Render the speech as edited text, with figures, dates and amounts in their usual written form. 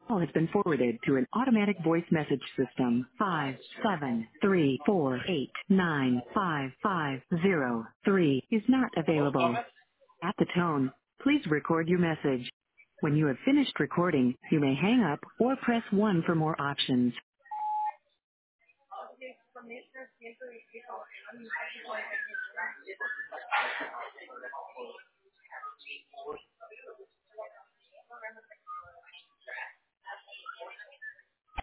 Call has been forwarded to an automatic voice message system. 57348955503 is not available. At the tone, please record your message. When you have finished recording, you may hang up or press 1 for more options.